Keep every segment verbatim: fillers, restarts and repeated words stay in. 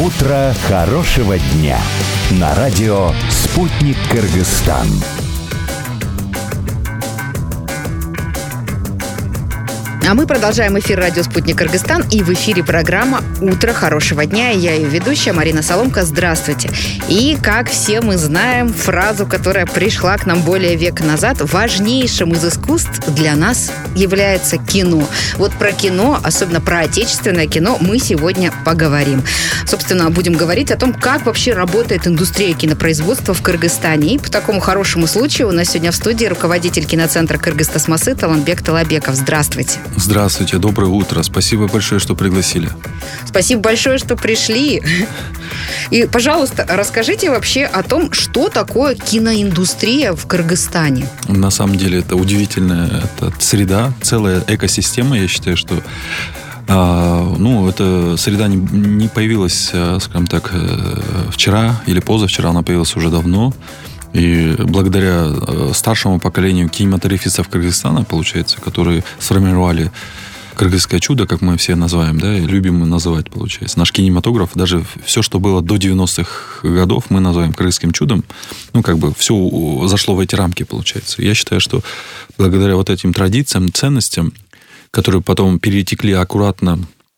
Утро хорошего дня на радио «Спутник Кыргызстан». А мы продолжаем эфир радио «Спутник Кыргызстан», и в эфире программа «Утро хорошего дня». И я ее ведущая Марина Соломка. Здравствуйте. И, как все мы знаем, фразу, которая пришла к нам более века назад: важнейшим из искусств для нас является кино. Вот про кино, особенно про отечественное кино, мы сегодня поговорим. Собственно, будем говорить о том, как вообще работает индустрия кинопроизводства в Кыргызстане. И по такому хорошему случаю у нас сегодня в студии руководитель киноцентра «Кыргызтасмасы» Талантбек Талабеков. Здравствуйте. Здравствуйте, доброе утро. Спасибо большое, что пригласили. Спасибо большое, что пришли. И, пожалуйста, расскажите вообще о том, что такое киноиндустрия в Кыргызстане. На самом деле это удивительная это среда, целая экосистема. Я считаю, что а, ну, эта среда не, не появилась, скажем так, вчера или позавчера, она появилась уже давно. И благодаря старшему поколению кинематографистов Кыргызстана, получается, которые сформировали кыргызское чудо, как мы все называем, да, и любим мы называть, получается. Наш кинематограф, даже все, что было до девяностых годов, мы называем кыргызским чудом. Ну, как бы все зашло в эти рамки, получается. Я считаю, что благодаря вот этим традициям, ценностям, которые потом перетекли аккуратно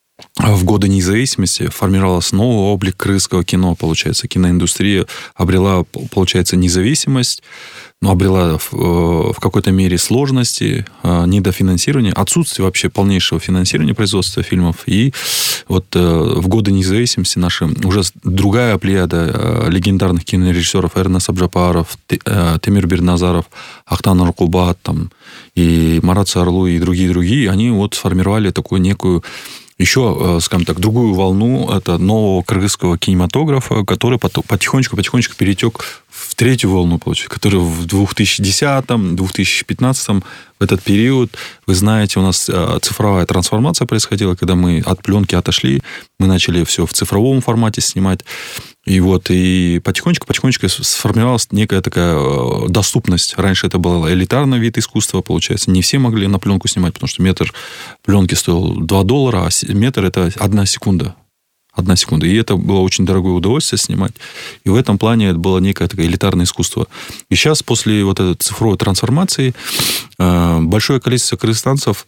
в годы независимости, формировалась новый облик кыргызского кино, получается. Киноиндустрия обрела, получается, независимость, но обрела в, в какой-то мере сложности, недофинансирования, отсутствие вообще полнейшего финансирования производства фильмов. И вот в годы независимости наши уже другая плеяда легендарных кинорежиссеров: Эрнес Абжапаров, Темир Берназаров, Ахтан Аркубат, там, и Марат Саарлу, и другие-другие, они вот сформировали такую некую еще, скажем так, другую волну это нового кыргызского кинематографа, который потихонечку-потихонечку перетек в третью волну, получается, которая в две тысячи десятом - две тысячи пятнадцатом в этот период, вы знаете, у нас цифровая трансформация происходила, когда мы от пленки отошли, мы начали все в цифровом формате снимать. И вот, и потихонечку-потихонечку сформировалась некая такая доступность. Раньше это был элитарный вид искусства, получается. Не все могли на пленку снимать, потому что метр пленки стоил два доллара, а метр – это одна секунда. Одна секунда. И это было очень дорогое удовольствие снимать. И в этом плане это было некое такое элитарное искусство. И сейчас, после вот этой цифровой трансформации, большое количество кыргызстанцев,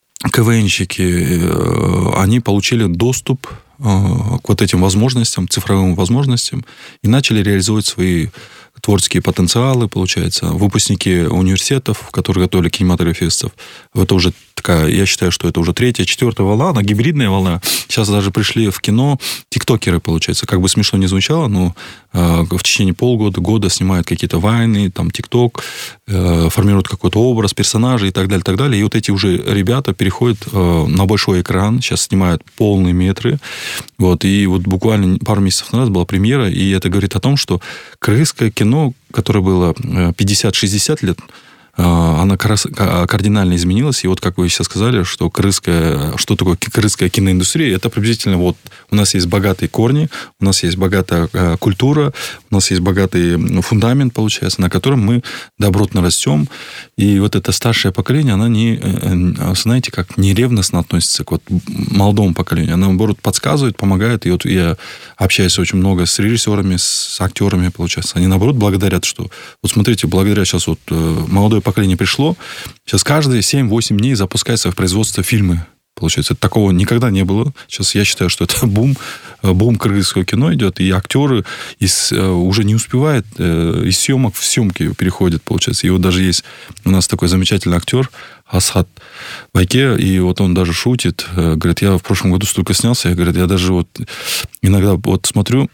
КВНщики, они получили доступ к вот этим возможностям, цифровым возможностям, и начали реализовывать свои творческие потенциалы, получается. Выпускники университетов, которые готовили кинематографистов. Это уже такая, я считаю, что это уже третья, четвертая волна, она гибридная волна. Сейчас даже пришли в кино тиктокеры, получается. Как бы смешно не звучало, но э, в течение полгода, года снимают какие-то вайны, там, тикток, э, формируют какой-то образ, персонажей и так далее, так далее. И вот эти уже ребята переходят э, на большой экран, сейчас снимают полные метры. Вот, и вот буквально пару месяцев назад была премьера, и это говорит о том, что кыргызское кино, которое было пятьдесят-шестьдесят лет, она кардинально изменилась. И вот, как вы сейчас сказали, что кыргызская, что такое кыргызская киноиндустрия, это приблизительно вот у нас есть богатые корни, у нас есть богатая культура, у нас есть богатый фундамент, получается, на котором мы добротно растем. И вот это старшее поколение, оно не, знаете, как не ревностно относится к вот молодому поколению. Оно, наоборот, подсказывает, помогает. И вот я общаюсь очень много с режиссерами, с актерами, получается. Они, наоборот, благодарят, что... Вот смотрите, благодаря сейчас вот молодое поколение пришло, сейчас каждые семь-восемь дней запускается в производство фильмы. Получается, такого никогда не было. Сейчас я считаю, что это бум, бум кыргызского кино идет, и актеры из, уже не успевают, из съемок в съемки переходят, получается. И вот даже есть у нас такой замечательный актер Асхат Байке, и вот он даже шутит, говорит, я в прошлом году столько снялся, я, говорит, я даже вот иногда вот смотрю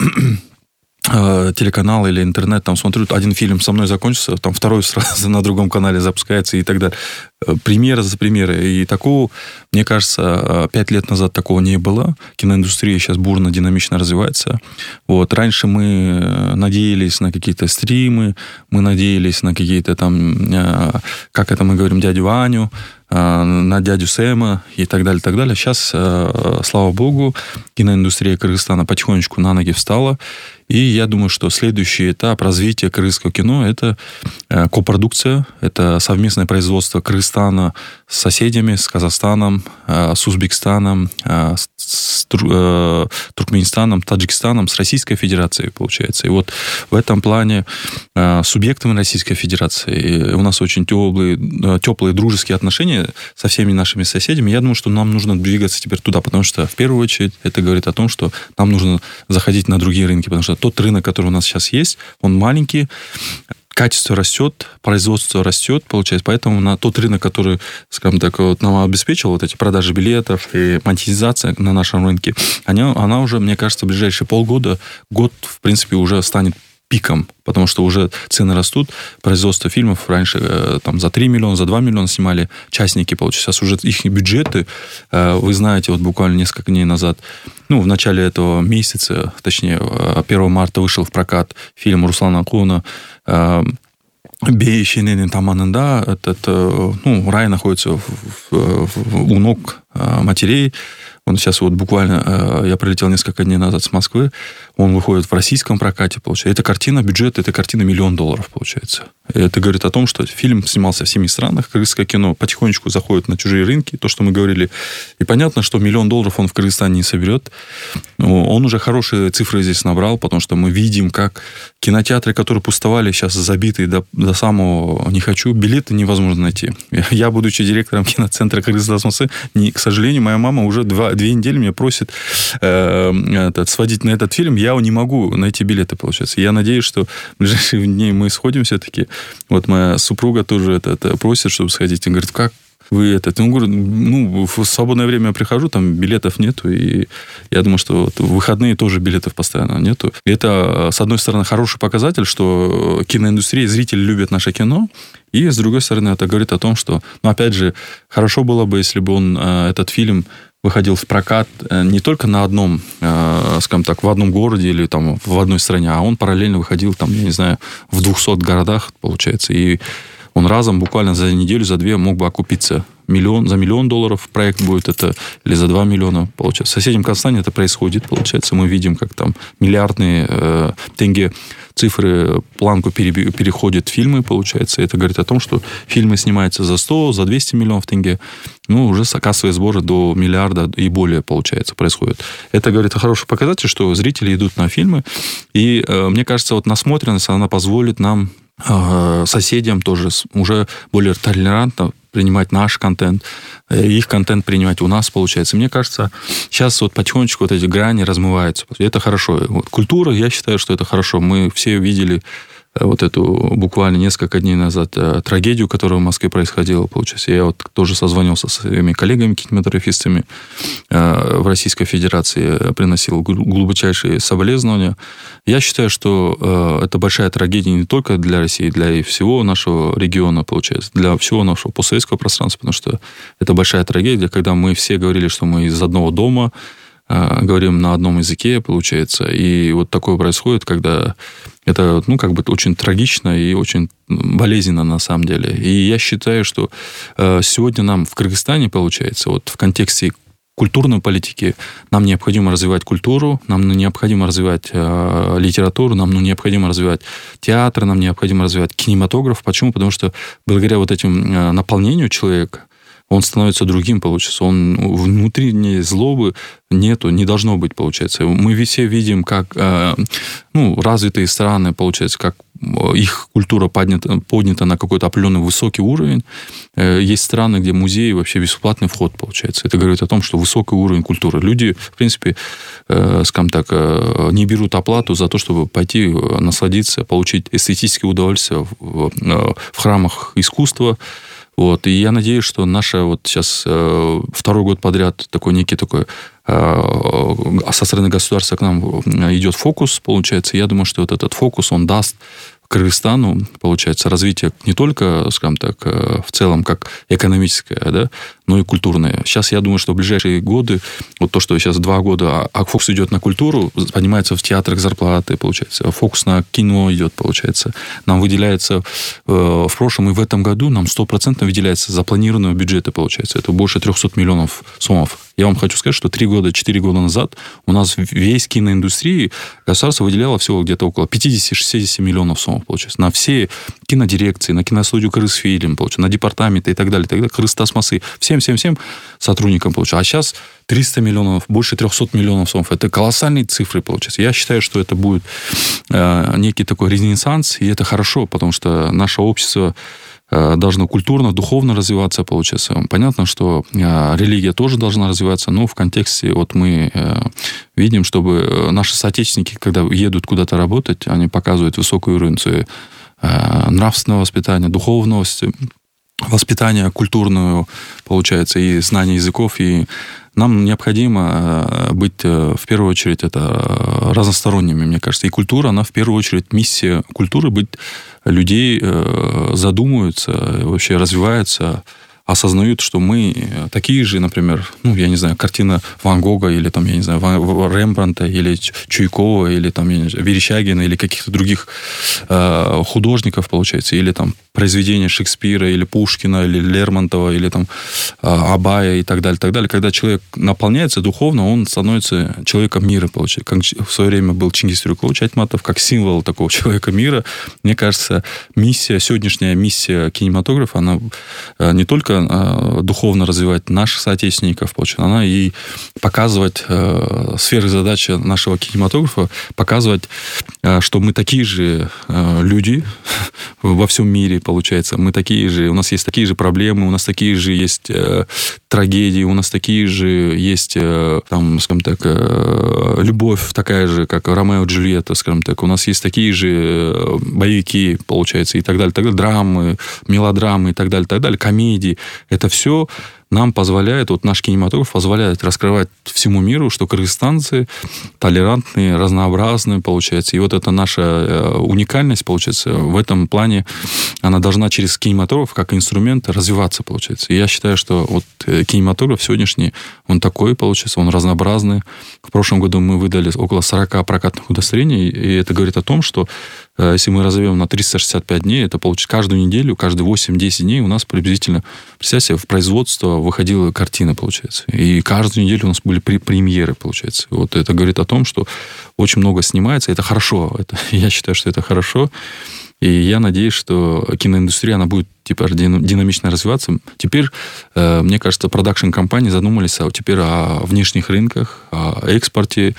телеканал или интернет, там смотрю, один фильм со мной закончился, там второй сразу на другом канале запускается и так далее. Премьера за премьерой. И такого, мне кажется, пять лет назад такого не было. Киноиндустрия сейчас бурно, динамично развивается. Вот. Раньше мы надеялись на какие-то стримы, мы надеялись на какие-то там, как это мы говорим, дядю Ваню, на дядю Сэма и так далее, так далее. Сейчас, слава богу, киноиндустрия Кыргызстана потихонечку на ноги встала. И я думаю, что следующий этап развития кыргызского кино – это копродукция, это совместное производство Кыргызстана Кыргызстана с соседями, с Казахстаном, с Узбекистаном, с Туркменистаном, Таджикистаном, с Российской Федерацией, получается. И вот в этом плане субъектами Российской Федерации у нас очень теплые, теплые дружеские отношения со всеми нашими соседями. Я думаю, что нам нужно двигаться теперь туда, потому что, в первую очередь, это говорит о том, что нам нужно заходить на другие рынки, потому что тот рынок, который у нас сейчас есть, он маленький, качество растет, производство растет, получается. Поэтому на тот рынок, который, скажем так, вот нам обеспечил вот эти продажи билетов и монетизация на нашем рынке, она, она уже, мне кажется, в ближайшие полгода, год, в принципе, уже станет пиком, потому что уже цены растут, производство фильмов раньше там за три миллиона, за два миллиона снимали частники, получается. Сейчас уже их бюджеты, вы знаете, вот буквально несколько дней назад, ну, в начале этого месяца, точнее, первого марта вышел в прокат фильм Руслана Акуна «Бей Шененин Таманында». Этот, ну, рай находится в, в, у ног матерей. Он сейчас вот буквально, я прилетел несколько дней назад с Москвы, он выходит в российском прокате, получается. Эта картина, бюджет, эта картина миллион долларов, получается. И это говорит о том, что фильм снимался в семи странах, кыргызское кино потихонечку заходит на чужие рынки, то, что мы говорили. И понятно, что миллион долларов он в Кыргызстане не соберет. Но он уже хорошие цифры здесь набрал, потому что мы видим, как кинотеатры, которые пустовали, сейчас забиты до, до самого «не хочу», билеты невозможно найти. Я, будучи директором киноцентра Кыргызстан, не, к сожалению, моя мама уже два, две недели меня просит э, этот, сводить на этот фильм. Я не могу найти билеты, получается. Я надеюсь, что в ближайшие дни мы сходим все-таки. Вот моя супруга тоже это, это просит, чтобы сходить. И говорит, как вы это? Ну, говорю, ну, в свободное время я прихожу, там билетов нету. И я думаю, что вот в выходные тоже билетов постоянно нету. И это, с одной стороны, хороший показатель, что киноиндустрия, зрители любят наше кино. И, с другой стороны, это говорит о том, что, ну, опять же, хорошо было бы, если бы он, этот фильм выходил в прокат не только на одном, скажем так, в одном городе или там в одной стране, а он параллельно выходил там, я не знаю, в двухсот городах, получается. И он разом, буквально за неделю, за две мог бы окупиться. Миллион, за миллион долларов проект будет это, или за два миллиона, получается. В соседнем Казахстане это происходит, получается. Мы видим, как там миллиардные э, тенге цифры, планку пере, переходят фильмы, получается. Это говорит о том, что фильмы снимаются за сто, за двести миллионов тенге. Ну, уже кассовые сборы до миллиарда и более, получается, происходят. Это говорит о хорошем показателе, что зрители идут на фильмы. И э, мне кажется, вот насмотренность, она позволит нам, э, соседям тоже уже более толерантно принимать наш контент, их контент принимать у нас, получается. Мне кажется, сейчас вот потихонечку вот эти грани размываются. Это хорошо. Вот культура, я считаю, что это хорошо. Мы все видели вот эту буквально несколько дней назад трагедию, которая в Москве происходила, получается. Я вот тоже созвонился со своими коллегами-кинематографистами в Российской Федерации, приносил глубочайшие соболезнования. Я считаю, что это большая трагедия не только для России, для всего нашего региона, получается, для всего нашего постсоветского пространства, потому что это большая трагедия, когда мы все говорили, что мы из одного дома, говорим на одном языке, получается. И вот такое происходит, когда это, ну, как бы очень трагично и очень болезненно на самом деле. И я считаю, что сегодня нам в Кыргызстане, получается, вот в контексте культурной политики нам необходимо развивать культуру, нам необходимо развивать э, литературу, нам необходимо развивать театр, нам необходимо развивать кинематограф. Почему? Потому что благодаря вот этим э, наполнению человека он становится другим, получается. Он внутренней злобы нету, не должно быть, получается. Мы все видим, как э, ну, развитые страны, получается, как их культура поднята, поднята на какой-то определенный высокий уровень. Э, есть страны, где музеи вообще бесплатный вход, получается. Это говорит о том, что высокий уровень культуры. Люди, в принципе, э, скажем так, э, не берут оплату за то, чтобы пойти насладиться, получить эстетическое удовольствие в, в, в храмах искусства. Вот. И я надеюсь, что наша вот сейчас э, второй год подряд такой некий такой э, со стороны государства к нам идет фокус, получается. Я думаю, что вот этот фокус, он даст Кыргызстану, получается, развитие не только, скажем так, в целом как экономическое, да, но и культурное. Сейчас я думаю, что в ближайшие годы, вот то, что сейчас два года, а фокус идет на культуру, поднимается в театрах зарплаты, получается, фокус на кино идет, получается. Нам выделяется э, в прошлом и в этом году нам сто процентов выделяется запланированного бюджета, получается. Это больше триста миллионов сомов. Я вам хочу сказать, что три года, четыре года назад у нас весь киноиндустрии государство выделяло всего где-то около пятьдесят-шестьдесят миллионов сомов, получается. На все кинодирекции, на киностудию «Кыргызфильм», на департаменты и так далее, и так далее, «Кыргызтасмасы», всем-всем-всем сотрудникам, получается. А сейчас триста миллионов, больше триста миллионов сомов. Это колоссальные цифры, получается. Я считаю, что это будет э, некий такой ренессанс, и это хорошо, потому что наше общество должно культурно, духовно развиваться, получается. Понятно, что э, религия тоже должна развиваться, но в контексте вот мы э, видим, чтобы наши соотечественники, когда едут куда-то работать, они показывают высокий уровень э, нравственного воспитания, духовного воспитания, культурного, получается, и знания языков, и нам необходимо быть, в первую очередь, это разносторонними, мне кажется. И культура, она в первую очередь, миссия культуры быть людей задумываются, вообще развиваются, осознают, что мы такие же, например, ну, я не знаю, картина Ван Гога, или там, я не знаю, Рембрандта, или Чуйкова, или там, я не знаю, Верещагина, или каких-то других э, художников, получается, или там произведения Шекспира, или Пушкина, или Лермонтова, или там э, Абая и так далее, так далее. Когда человек наполняется духовно, он становится человеком мира, получается. Как в свое время был Чингис Тюркулович Айтматов, как символ такого человека мира. Мне кажется, миссия, сегодняшняя миссия кинематографа, она э, не только духовно развивать наших соотечественников, получается, она и показывать э, сферы задачи нашего кинематографа, показывать, э, что мы такие же э, люди во всем мире, получается. Мы такие же, у нас есть такие же проблемы, у нас такие же есть э, трагедии, у нас такие же есть, э, там, скажем так, э, любовь такая же, как Ромео и Джульетта, скажем так. У нас есть такие же боевики, получается, и так далее, так далее, драмы, мелодрамы и так далее, так далее, комедии. Это все нам позволяет, вот наш кинематограф позволяет раскрывать всему миру, что кыргызстанцы толерантные, разнообразные, получается. И вот это наша уникальность, получается, в этом плане она должна через кинематограф как инструмент развиваться, получается. И я считаю, что вот кинематограф сегодняшний, он такой, получается, он разнообразный. В прошлом году мы выдали около сорок прокатных удостоверений, и это говорит о том, что если мы разовьем на триста шестьдесят пять дней, это получится каждую неделю, каждые восемь-десять дней у нас приблизительно, представьте, в производство выходила картина, получается. И каждую неделю у нас были премьеры, получается. Вот это говорит о том, что очень много снимается. Это хорошо. Это, я считаю, что это хорошо. И я надеюсь, что киноиндустрия, она будет типа динамично развиваться. Теперь, э, мне кажется, продакшн-компании задумались а, теперь о внешних рынках, о экспорте.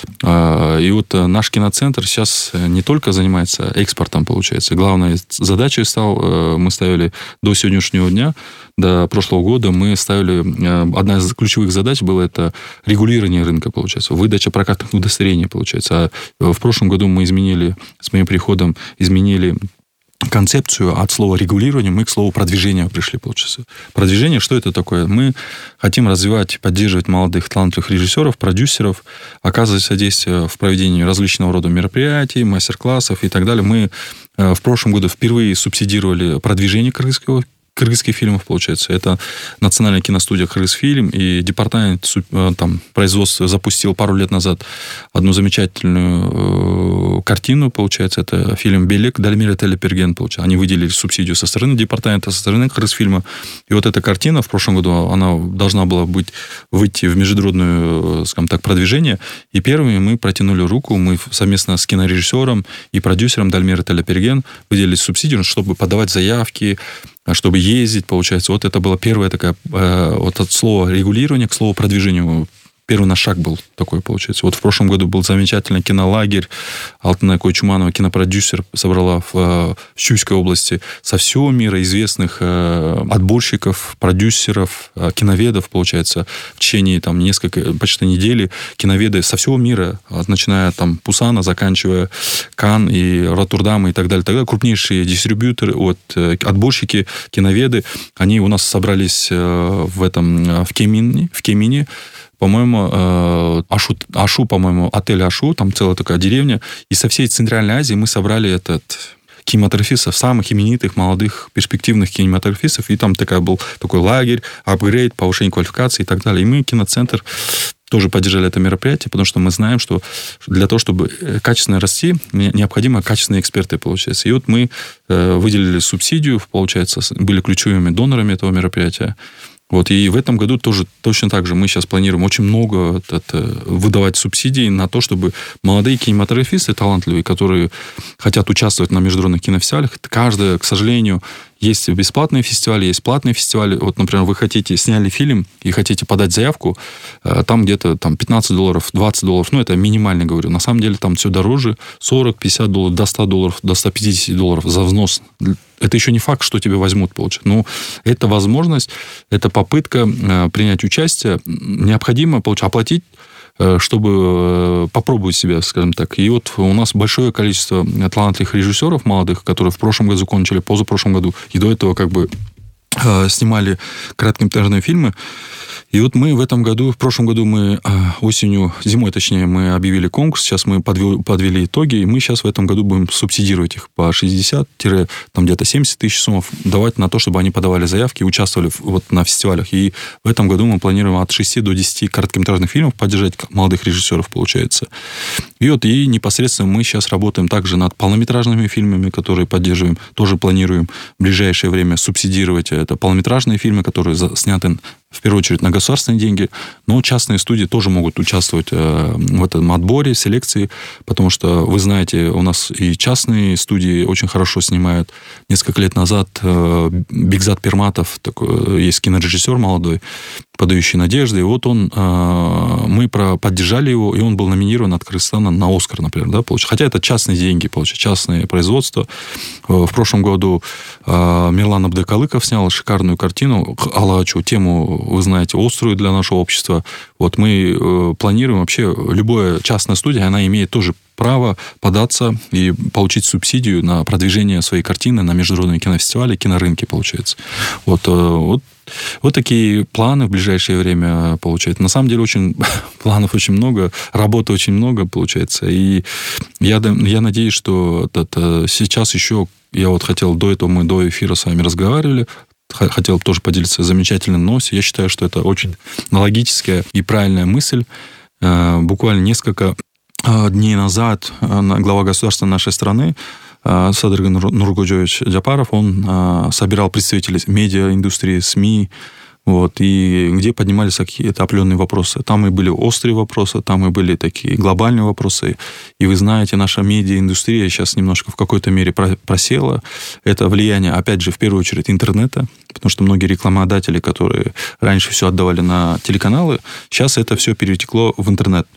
Э, и вот наш киноцентр сейчас не только занимается экспортом, получается. Главной задачей стал, э, мы ставили до сегодняшнего дня, до прошлого года, мы ставили... Э, одна из ключевых задач была это регулирование рынка, получается. Выдача прокатных удостоверений, получается. А в прошлом году мы изменили, с моим приходом, изменили концепцию от слова регулирования мы к слову продвижения пришли, получается. Продвижение, что это такое? Мы хотим развивать, поддерживать молодых талантливых режиссеров, продюсеров, оказывать содействие в проведении различного рода мероприятий, мастер-классов и так далее. Мы в прошлом году впервые субсидировали продвижение кыргызского кыргызских фильмов, получается. Это национальная киностудия «Кыргызфильм», и департамент там, производства запустил пару лет назад одну замечательную э, картину, получается. Это фильм «Белек» Дальмира Телеперген, получается. Они выделили субсидию со стороны департамента, со стороны «Кыргызфильма». И вот эта картина в прошлом году, она должна была быть, выйти в международное, скажем так, продвижение. И первыми мы протянули руку, мы совместно с кинорежиссером и продюсером Дальмира Телеперген выделили субсидию, чтобы подавать заявки, чтобы ездить, получается. Вот это была первая такая, э, вот от слова регулирования к слову продвижению. Первый наш шаг был такой, получается. Вот в прошлом году был замечательный кинолагерь. Алтынай Койчуманова, кинопродюсер, собрала в, в Чуйской области со всего мира известных э, отборщиков, продюсеров, э, киноведов, получается. В течение там несколько, почти недели киноведы со всего мира, начиная там Пусана, заканчивая Кан и Роттердам и так далее, так далее. Крупнейшие дистрибьюторы, вот, э, отборщики, киноведы, они у нас собрались э, в этом, в Кемине, в Кемине. По-моему, Ашу, Ашу, по-моему, отель Ашу, там целая такая деревня. И со всей Центральной Азии мы собрали этот кинематографистов, самых именитых, молодых, перспективных кинематографистов. И там такая, был такой лагерь, апгрейд, повышение квалификации и так далее. И мы, киноцентр, тоже поддержали это мероприятие, потому что мы знаем, что для того, чтобы качественно расти, необходимо качественные эксперты, получается. И вот мы выделили субсидию, получается, были ключевыми донорами этого мероприятия. Вот, и в этом году тоже точно так же мы сейчас планируем очень много это, выдавать субсидий на то, чтобы молодые кинематографисты, талантливые, которые хотят участвовать на международных кинофестивалях, каждый, к сожалению, есть бесплатные фестивали, есть платные фестивали. Вот, например, вы хотите, сняли фильм и хотите подать заявку, там где-то там, пятнадцать долларов, двадцать долларов, ну, это минимально, говорю. На самом деле там все дороже, сорок, пятьдесят долларов, до ста долларов, до ста пятидесяти долларов за взнос. Это еще не факт, что тебе возьмут, получается. Но это возможность, это попытка принять участие. Необходимо, получается, оплатить, чтобы попробовать себя, скажем так. И вот у нас большое количество талантливых режиссеров молодых, которые в прошлом году закончили, позапрошлом году, и до этого как бы снимали короткометражные фильмы. И вот мы в этом году, в прошлом году мы осенью, зимой точнее, мы объявили конкурс, сейчас мы подвели, подвели итоги, и мы сейчас в этом году будем субсидировать их по шестьдесят, там где-то семьдесят тысяч сомов, давать на то, чтобы они подавали заявки и участвовали вот на фестивалях. И в этом году мы планируем от шести до десяти короткометражных фильмов поддержать молодых режиссеров, получается. И вот и непосредственно мы сейчас работаем также над полнометражными фильмами, которые поддерживаем, тоже планируем в ближайшее время субсидировать. Это полнометражные фильмы, которые сняты в первую очередь на государственные деньги, но частные студии тоже могут участвовать в этом отборе, селекции, потому что, вы знаете, у нас и частные студии очень хорошо снимают. Несколько лет назад Бигзат Перматов, такой, есть кинорежиссер молодой, подающий надежды, и вот он, мы поддержали его, и он был номинирован от Кыргызстана на Оскар, например, да, получается. Хотя это частные деньги, получается, частные производства. В прошлом году Мирлан Абдыкалыков снял шикарную картину «Алачу», тему, вы знаете, острую для нашего общества. Вот мы планируем вообще, любая частная студия, она имеет тоже право податься и получить субсидию на продвижение своей картины на международные кинофестивали, кинорынки, получается. Вот, вот, вот такие планы в ближайшее время, получается. На самом деле, очень, планов очень много, работы очень много, получается. И я, я надеюсь, что это, сейчас еще, я вот хотел, до этого мы до эфира с вами разговаривали, хотел тоже поделиться замечательной новостью. Я считаю, что это очень логическая и правильная мысль. Буквально несколько дней назад глава государства нашей страны Садырган Нургожевич Джапаров, он собирал представителей медиаиндустрии, СМИ, вот, и где поднимались какие-то определенные вопросы. Там и были острые вопросы, там и были такие глобальные вопросы. И вы знаете, наша медиаиндустрия сейчас немножко в какой-то мере просела. Это влияние, опять же, в первую очередь интернета, потому что многие рекламодатели, которые раньше все отдавали на телеканалы, сейчас это все перетекло в интернет.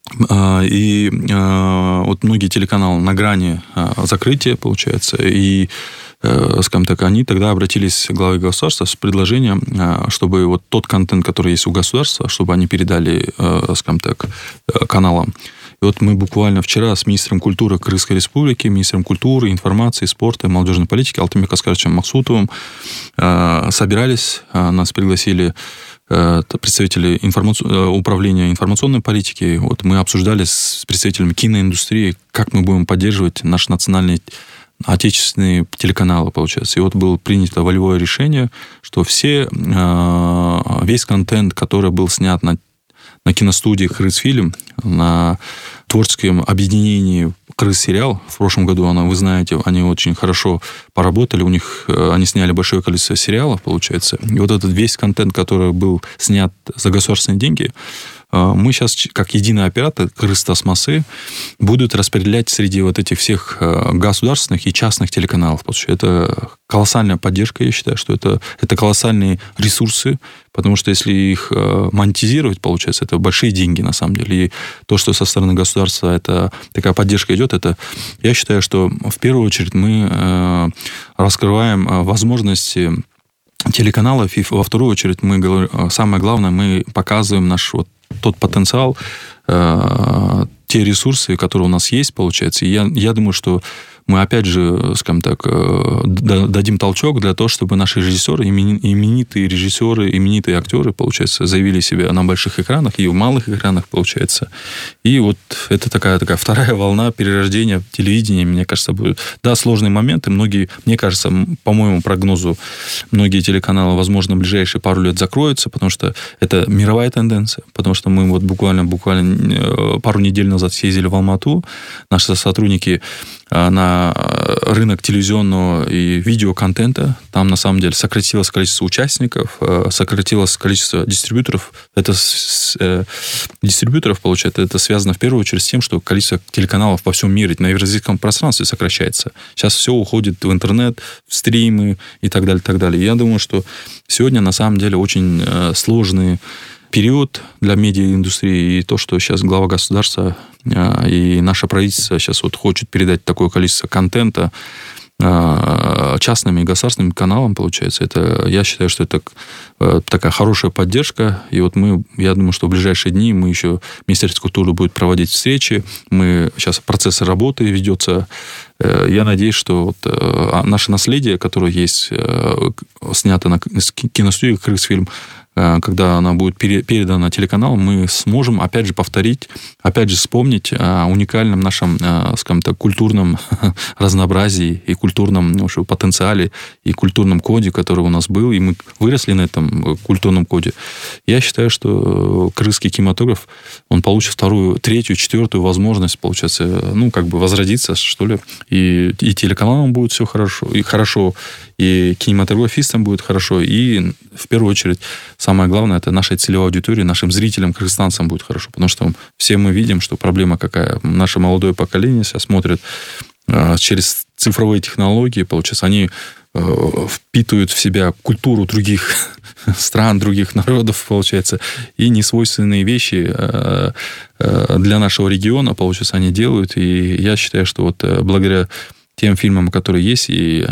И вот многие телеканалы на грани закрытия, получается, и, скажем так, они тогда обратились к главе государства с предложением, чтобы вот тот контент, который есть у государства, чтобы они передали, скажем так, каналам. И вот мы буквально вчера с министром культуры Кыргызской республики, министром культуры, информации, спорта и молодежной политики Алтынбек Аскаровичем Максутовым собирались, нас пригласили представители информаци... управления информационной политики. Вот мы обсуждали с представителями киноиндустрии, как мы будем поддерживать наши национальные отечественные телеканалы, получается. И вот было принято волевое решение, что все, весь контент, который был снят на, на киностудии «Кыргызфильм», на творческом объединении «Кыргызсериал», в прошлом году, она, вы знаете, они очень хорошо поработали, у них, они сняли большое количество сериалов, получается. И вот этот весь контент, который был снят за государственные деньги, мы сейчас, как единый оператор, Кыргызтасмасы, будут распределять среди вот этих всех государственных и частных телеканалов. Потому что это колоссальная поддержка, я считаю, что это, это колоссальные ресурсы, потому что если их монетизировать, получается, это большие деньги, на самом деле. И то, что со стороны государства это, такая поддержка идет, это, я считаю, что в первую очередь мы раскрываем возможности телеканалов, и во вторую очередь мы, самое главное, мы показываем наш вот тот потенциал, э, те ресурсы, которые у нас есть, получается. И я, я думаю, что мы опять же, скажем так, дадим толчок для того, чтобы наши режиссеры, именитые режиссеры, именитые актеры, получается, заявили себя на больших экранах и в малых экранах, получается. И вот это такая, такая вторая волна перерождения телевидения, мне кажется, будет. Да, сложные моменты. Многие, мне кажется, по моему прогнозу, многие телеканалы, возможно, в ближайшие пару лет закроются, потому что это мировая тенденция. Потому что мы вот буквально, буквально пару недель назад съездили в Алмату. Наши сотрудники на рынок телевизионного и видеоконтента. Там, на самом деле, сократилось количество участников, сократилось количество дистрибьюторов. Это э, дистрибьюторов, получается, это связано в первую очередь с тем, что количество телеканалов во всем мире на евразийском пространстве сокращается. Сейчас все уходит в интернет, в стримы и так далее, так далее. Я думаю, что сегодня, на самом деле, очень э, сложный период для медиаиндустрии, и то, что сейчас глава государства э, и наше правительство сейчас вот хочет передать такое количество контента э, частным и государственным каналам, получается, это, я считаю, что это э, такая хорошая поддержка, и вот мы, я думаю, что в ближайшие дни мы еще, Министерство культуры будет проводить встречи, мы сейчас процесс работы ведется. э, я надеюсь, что вот, э, наше наследие, которое есть, э, снято на киностудии «Кыргызфильм», когда она будет передана телеканалу, мы сможем, опять же, повторить, опять же, вспомнить о уникальном нашем, скажем так, культурном разнообразии и культурном ну, потенциале и культурном коде, который у нас был, и мы выросли на этом культурном коде. Я считаю, что кыргызский кинематограф, он получит вторую, третью, четвертую возможность, получается, ну, как бы возродиться, что ли, и, и телеканалам будет все хорошо, и хорошо, и кинематографистам будет хорошо, и в первую очередь самое главное, это нашей целевой аудитории, нашим зрителям, кыргызстанцам будет хорошо. Потому что все мы видим, что проблема какая. Наше молодое поколение сейчас смотрит э, через цифровые технологии, получается, они э, впитывают в себя культуру других стран, других народов, получается, и несвойственные вещи э, э, для нашего региона, получается, они делают. И я считаю, что вот э, благодаря тем фильмам, которые есть, и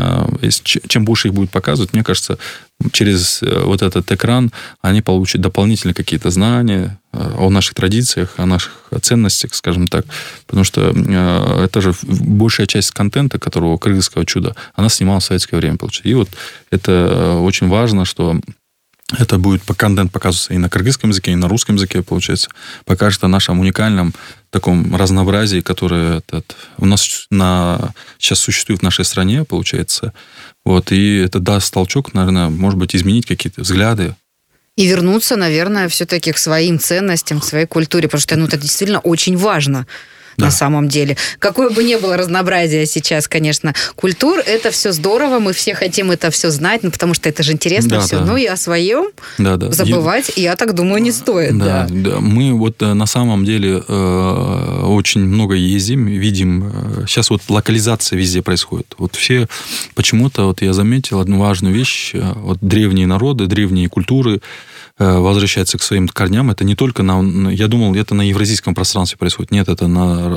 э, чем больше их будет показывать, мне кажется, через вот этот экран они получат дополнительные какие-то знания о наших традициях, о наших ценностях, скажем так. Потому что э, это же большая часть контента, которого «Кыргызского чуда», она снималась в советское время, получается. И вот это очень важно, что это будет контент показываться и на кыргызском языке, и на русском языке, получается. Покажет о нашем уникальном таком разнообразии, которое этот, у нас на, сейчас существует в нашей стране, получается. Вот, и это даст толчок, наверное, может быть, изменить какие-то взгляды. И вернуться, наверное, все-таки к своим ценностям, к своей культуре, потому что ну, это действительно очень важно. Да. На самом деле. Какое бы ни было разнообразие сейчас, конечно, культур, это все здорово, мы все хотим это все знать, ну, потому что это же интересно да, все. Да. Ну и о своем да, да. забывать, я... я так думаю, не стоит. Да, да. Да. Мы вот на самом деле э, очень много ездим, видим, э, сейчас вот локализация везде происходит. Вот все, почему-то, вот я заметил одну важную вещь, вот древние народы, древние культуры, возвращается к своим корням. Это не только на... Я думал, это на евразийском пространстве происходит. Нет, это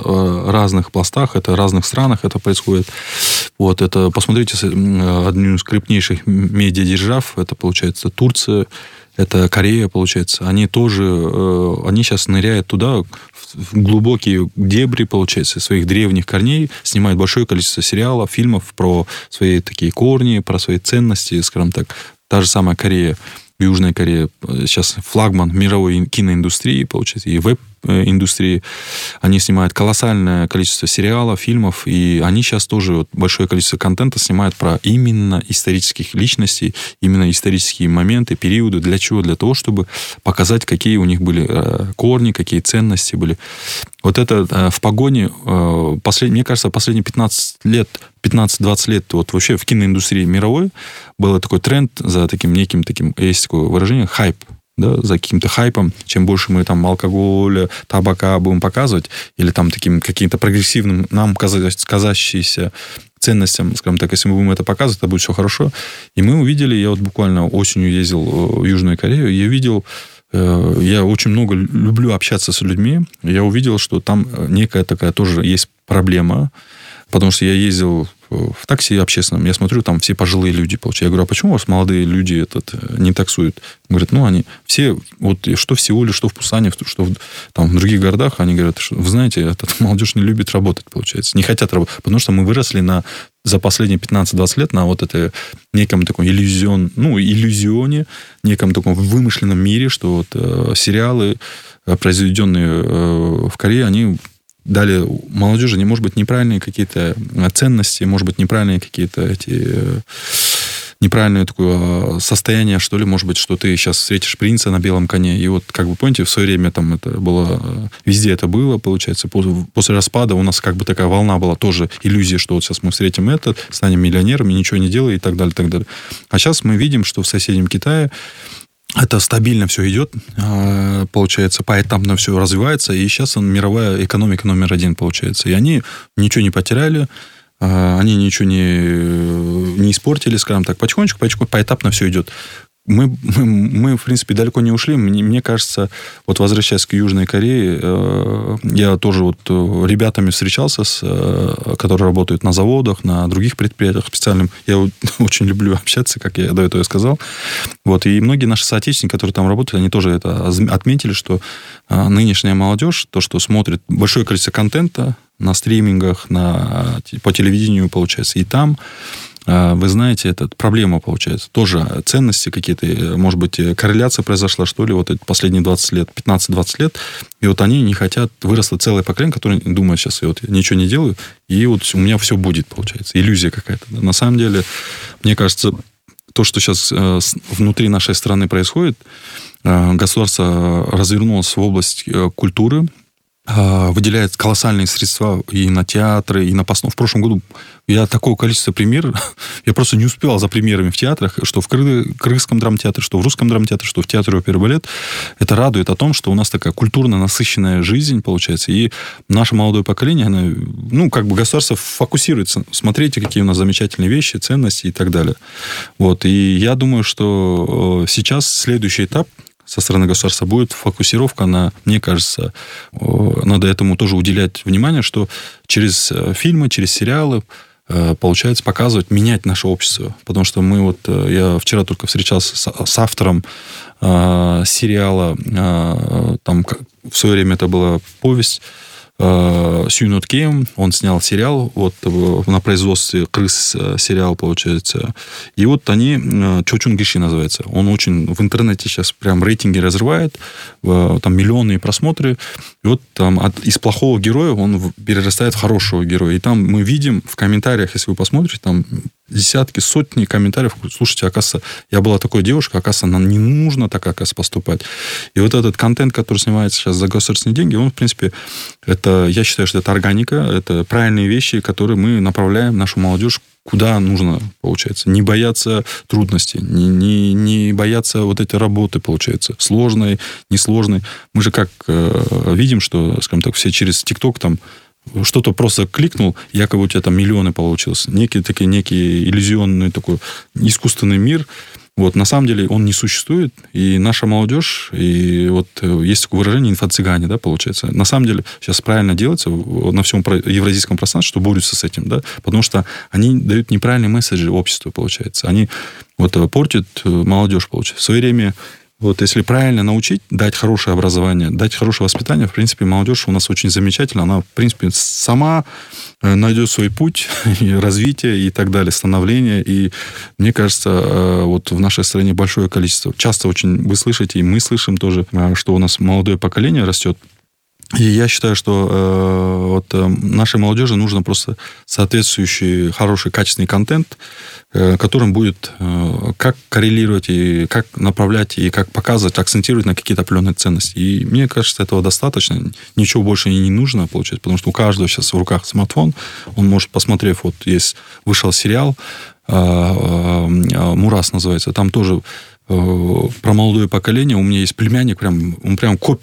на разных пластах, это в разных странах это происходит. Вот, это... Посмотрите, одну из крупнейших медиадержав, это, получается, Турция, это Корея, получается. Они тоже... Они сейчас ныряют туда, в глубокие дебри, получается, своих древних корней, снимают большое количество сериалов, фильмов про свои такие корни, про свои ценности, скажем так. Та же самая Корея. Южная Корея сейчас флагман мировой киноиндустрии, получается, и веб-индустрии. Они снимают колоссальное количество сериалов, фильмов, и они сейчас тоже вот большое количество контента снимают про именно исторических личностей, именно исторические моменты, периоды. Для чего? Для того, чтобы показать, какие у них были корни, какие ценности были. Вот это в погоне, послед... мне кажется, последние пятнадцать лет, пятнадцать-двадцать лет вот вообще в киноиндустрии мировой был такой тренд за таким неким таким, есть такое выражение, хайп, да, за каким-то хайпом. Чем больше мы там алкоголя, табака будем показывать, или там таким каким-то прогрессивным, нам казащимся ценностям, скажем так, если мы будем это показывать, это будет все хорошо. И мы увидели, я вот буквально осенью ездил в Южную Корею, и я видел, я очень много люблю общаться с людьми, я увидел, что там некая такая тоже есть проблема. Потому что я ездил в такси общественном, я смотрю, там все пожилые люди, получается. Я говорю, а почему у вас молодые люди этот, не таксуют? Говорят, ну, они все, вот что в Сеуле, что в Пусане, что в, там, в других городах, они говорят, что, вы знаете, этот молодежь не любит работать, получается, не хотят работать, потому что мы выросли на, за последние пятнадцать-двадцать лет на вот это неком таком иллюзион, ну, иллюзионе, неком таком вымышленном мире, что вот э, сериалы, э, произведенные э, в Корее, они дали молодежи, не может быть, неправильные какие-то ценности, может быть, неправильные какие-то эти... неправильное такое состояние, что ли, может быть, что ты сейчас встретишь принца на белом коне. И вот, как вы помните, в свое время там это было... Везде это было, получается. После распада у нас как бы такая волна была, тоже иллюзия, что вот сейчас мы встретим это, станем миллионерами, ничего не делая и так далее, и так далее. А сейчас мы видим, что в соседнем Китае это стабильно все идет, получается, поэтапно все развивается, и сейчас он мировая экономика номер один, получается. И они ничего не потеряли, они ничего не, не испортили, скажем так, потихонечку, потихонечку, поэтапно все идет. Мы, мы, мы, в принципе, далеко не ушли. Мне, мне кажется, вот возвращаясь к Южной Корее, э, я тоже вот ребятами встречался, с, э, которые работают на заводах, на других предприятиях специальным. Я вот, очень люблю общаться, как я до этого сказал. Вот, и многие наши соотечественники, которые там работают, они тоже это отметили, что э, нынешняя молодежь, то, что смотрит большое количество контента на стримингах, на, по телевидению, получается, и там... Вы знаете, это проблема, получается. Тоже ценности какие-то, может быть, корреляция произошла, что ли, вот эти последние двадцать лет, пятнадцать-двадцать лет. И вот они не хотят, выросло целое поколение, которое думает, сейчас я вот ничего не делаю, и вот у меня все будет, получается. Иллюзия какая-то. На самом деле, мне кажется, то, что сейчас внутри нашей страны происходит, государство развернулось в область культуры, выделяет колоссальные средства и на театры, и на постановку. В прошлом году я такое количество примеров, я просто не успевал за примерами в театрах, что в Кыргызском драмтеатре, что в Русском драмтеатре, что в театре оперы и балет. Это радует о том, что у нас такая культурно насыщенная жизнь, получается, и наше молодое поколение, оно, ну, как бы государство фокусируется. Смотрите, какие у нас замечательные вещи, ценности и так далее. Вот. И я думаю, что сейчас следующий этап со стороны государства будет фокусировка на, мне кажется, надо этому тоже уделять внимание, что через фильмы, через сериалы получается показывать, менять наше общество. Потому что мы вот, я вчера только встречался с, с автором э, сериала, э, там в свое время это была повесть Сюнот Кем, он снял сериал, вот на производстве крыс сериал, получается. И вот они, Чочун Гиши называется, он очень в интернете сейчас прям рейтинги разрывает, там миллионные просмотры. И вот там от, из плохого героя он перерастает в хорошего героя. И там мы видим в комментариях, если вы посмотрите, там десятки, сотни комментариев. Слушайте, оказывается, я была такой девушкой, оказывается, нам не нужно так, оказывается, поступать. И вот этот контент, который снимается сейчас за государственные деньги, он, в принципе, это, я считаю, что это органика, это правильные вещи, которые мы направляем нашу молодежь куда нужно, получается. Не бояться трудностей, не, не, не бояться вот этой работы, получается, сложной, несложной. Мы же как э, видим, что, скажем так, все через ТикТок там что-то просто кликнул, якобы у тебя там миллионы получилось. Некий, такой, некий иллюзионный такой искусственный мир. Вот, на самом деле он не существует. И наша молодежь, и вот есть такое выражение инфо-цыгане, да, получается. На самом деле сейчас правильно делается на всем евразийском пространстве, что борются с этим, да, потому что они дают неправильные месседжи обществу, получается. Они вот портят молодежь, получается. В свое время... Вот, если правильно научить, дать хорошее образование, дать хорошее воспитание, в принципе, молодежь у нас очень замечательна. Она, в принципе, сама найдет свой путь развития и так далее, становления. И мне кажется, вот в нашей стране большое количество. Часто очень вы слышите, и мы слышим тоже, что у нас молодое поколение растет. И я считаю, что э, вот, э, нашей молодежи нужно просто соответствующий, хороший, качественный контент, э, которым будет э, как коррелировать, и как направлять, и как показывать, акцентировать на какие-то определенные ценности. И мне кажется, этого достаточно. Ничего больше и не нужно, получается, потому что у каждого сейчас в руках смартфон. Он может, посмотрев, вот есть, вышел сериал, э, э, «Мурас» называется, там тоже э, про молодое поколение. У меня есть племянник, прям, он прям копия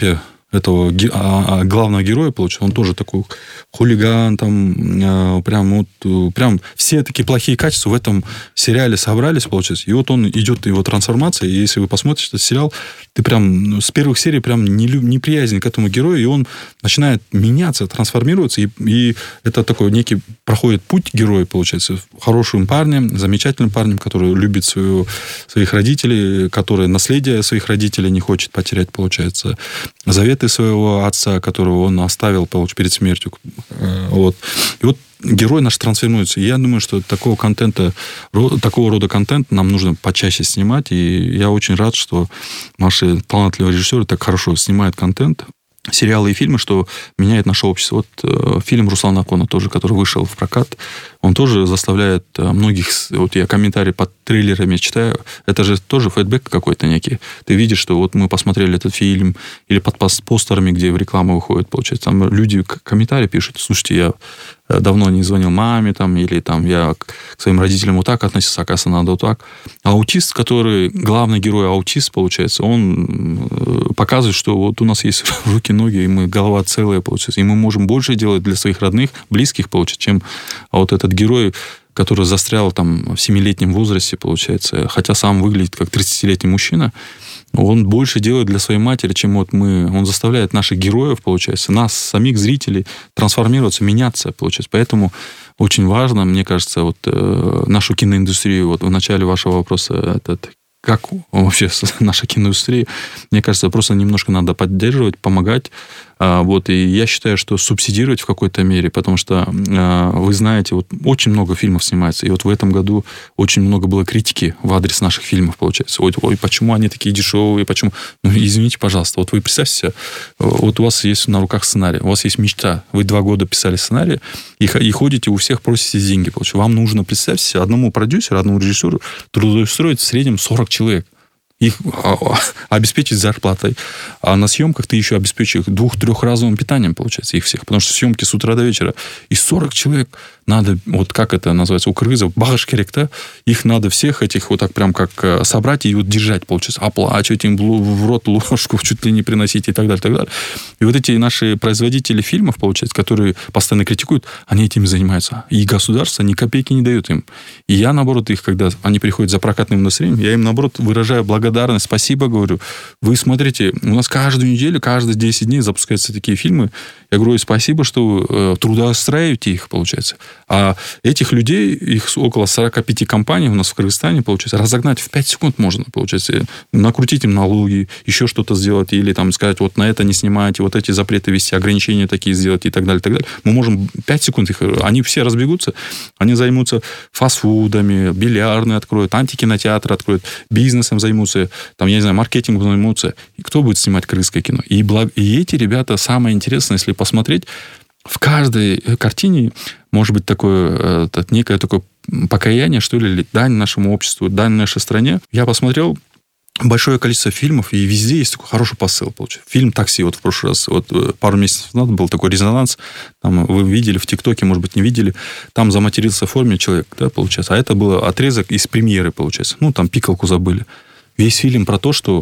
этого главного героя, получается, он тоже такой хулиган, там, прям вот, прям все такие плохие качества в этом сериале собрались, получается, и вот он идет, его трансформация, и если вы посмотрите этот сериал, ты прям с первых серий прям неприязнь к этому герою, и он начинает меняться, трансформироваться, и, и это такой некий проходит путь героя, получается, хорошим парнем, замечательным парнем, который любит свою, своих родителей, который наследие своих родителей не хочет потерять, получается, заветы своего отца, которого он оставил, получается, перед смертью. Вот. И вот герой наш трансформируется. И я думаю, что такого контента, такого рода контент нам нужно почаще снимать. И я очень рад, что наши талантливые режиссеры так хорошо снимают контент, сериалы и фильмы, что меняет наше общество. Вот э, фильм Руслана Акона тоже, который вышел в прокат, он тоже заставляет э, многих... Вот я комментарии под трейлерами читаю, это же тоже фидбэк какой-то некий. Ты видишь, что вот мы посмотрели этот фильм, или под постерами, где в рекламу выходит, получается, там люди комментарии пишут, слушайте, я давно не звонил маме, там, или там, я к своим родителям вот так относился, оказывается, надо вот так. А аутист, который, главный герой аутист, получается, он показывает, что вот у нас есть руки, ноги, и мы голова целая, получается, и мы можем больше делать для своих родных, близких, получается, чем вот этот герой, который застрял там в семилетнем возрасте, получается, хотя сам выглядит как тридцатилетний мужчина, он больше делает для своей матери, чем вот мы. Он заставляет наших героев, получается, нас, самих зрителей, трансформироваться, меняться, получается. Поэтому очень важно, мне кажется, вот э, нашу киноиндустрию, вот в начале вашего вопроса, этот, как вообще наша киноиндустрия, мне кажется, просто немножко надо поддерживать, помогать. Вот, и я считаю, что субсидировать в какой-то мере, потому что, вы знаете, вот очень много фильмов снимается, и вот в этом году очень много было критики в адрес наших фильмов, получается. Ой, ой, почему они такие дешевые, почему... Ну, извините, пожалуйста, вот вы представьте себе, вот у вас есть на руках сценарий, у вас есть мечта, вы два года писали сценарий, и, и ходите, у всех просите деньги, получается. Вам нужно, представьте себе, одному продюсеру, одному режиссеру трудоустроить в среднем сорок человек. Их обеспечить зарплатой. А на съемках ты еще обеспечишь их двух-трехразовым питанием, получается, их всех. Потому что съемки с утра до вечера. И сорок человек надо, вот как это называется, у кыргызов, багаж керек, да? Их надо всех этих вот так прям как собрать и вот держать, получается, оплачивать им в рот ложку, чуть ли не приносить и так далее, и так далее. И вот эти наши производители фильмов, получается, которые постоянно критикуют, они этим занимаются. И государство ни копейки не дает им. И я, наоборот, их, когда они приходят за прокатным настроением, я им, наоборот, выражаю благодарность, спасибо, говорю. Вы смотрите, у нас каждую неделю, каждые десять дней запускаются такие фильмы. Я говорю, спасибо, что вы э, трудоустраиваете их, получается. А этих людей, их около сорок пять компаний у нас в Кыргызстане, получается, разогнать в пять секунд можно, получается. Накрутить им налоги, еще что-то сделать, или там сказать, вот на это не снимайте, вот эти запреты ввести, ограничения такие сделать и так далее, и так далее. Мы можем пять секунд их... Они все разбегутся, они займутся фастфудами, бильярдные откроют, антикинотеатры откроют, бизнесом займутся, там, я не знаю, маркетингом займутся. И кто будет снимать кыргызское кино? И, благ... и эти ребята, самое интересное, если посмотреть, в каждой картине может быть такое, это, некое такое покаяние, что ли, дань нашему обществу, дань нашей стране. Я посмотрел большое количество фильмов, и везде есть такой хороший посыл. Получается. Фильм «Такси», вот в прошлый раз, вот пару месяцев назад был такой резонанс, там вы видели в ТикТоке, может быть, не видели, там заматерился в форме человек, да, получается, а это был отрезок из премьеры, получается. Ну, там пикалку забыли. Весь фильм про то, что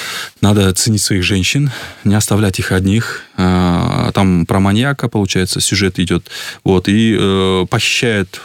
надо ценить своих женщин, не оставлять их одних. Там про маньяка, получается, сюжет идет. Вот, и э, похищает